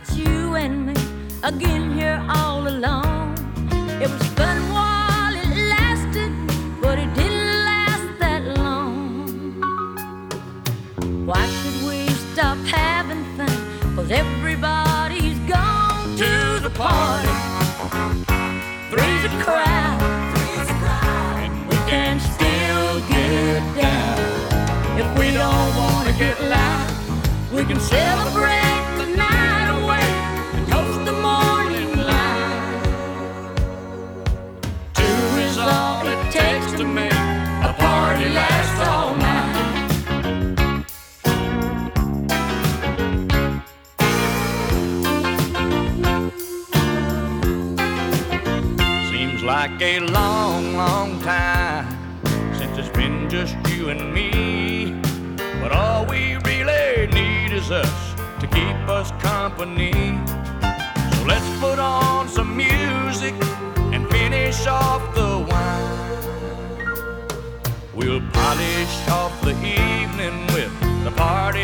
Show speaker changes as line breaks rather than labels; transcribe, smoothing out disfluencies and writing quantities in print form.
It's you and me again here all alone. It was fun while it lasted, but it didn't last that long. Why should we stop having fun? 'Cause everybody's gone to the party. Three's a crowd, and we can still get down. If we don't wanna get loud, we can celebrate the night away and toast the morning light. Two is all it takes to make a party last all night.
Seems like a long, long time since it's been just you and me. But all we really need is us to keep us company. So let's put on some music and finish off the wine. We'll polish off the evening with the party